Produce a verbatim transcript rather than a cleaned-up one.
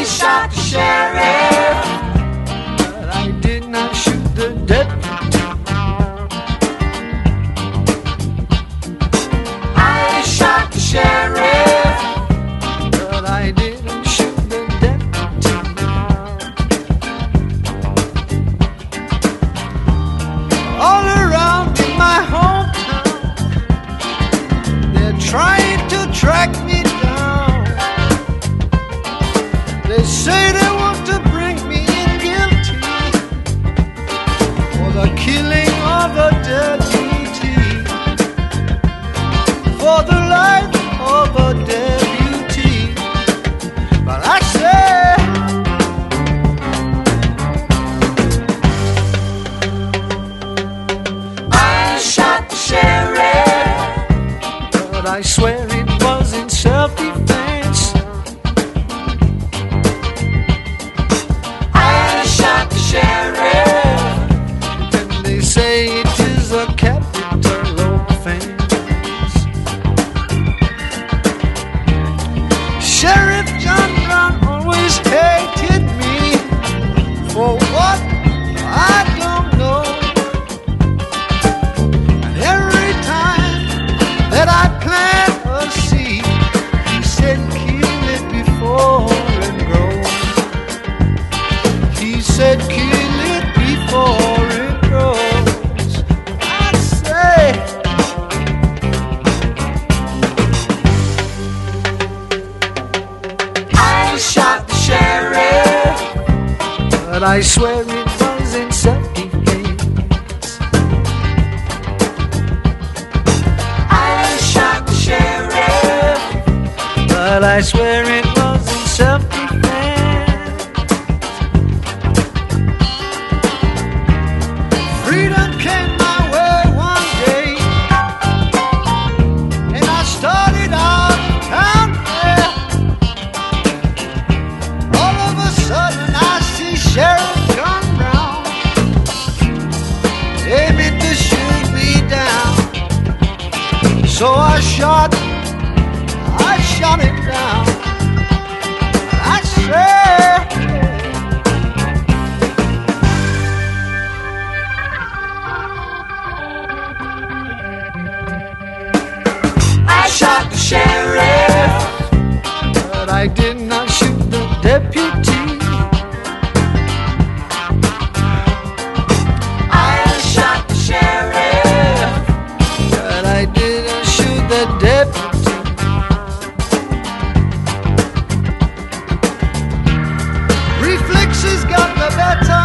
I shot the sheriff, but I did not shoot the deputy. I shot the sheriff, But I didn't shoot the deputy. All around in my hometown, they're trying to track me down. They say they want to bring me in guilty for the killing of a deputy, for the life of a deputy. But I say, I shot the sheriff, but I swear it was in self-defense. I shot the sheriff, And they say it is a capital offense. Sheriff John Brown always hated me for what I don't know. And every time that I plant a seed, he said kill it before it grows. He said kill it before it grows. I say, I shot the sheriff, but I swear it was in self-defense. I shot the sheriff, But I swear it was in self-defense. Freedom came my way one day, and I started out town there. All of a sudden I see Sheriff John Brown aiming to shoot me down. So I shot, I shot him down. I said, I shot the sheriff, but I did not shoot the deputy. I shot the sheriff, But I didn't shoot the deputy. Reflexes got the better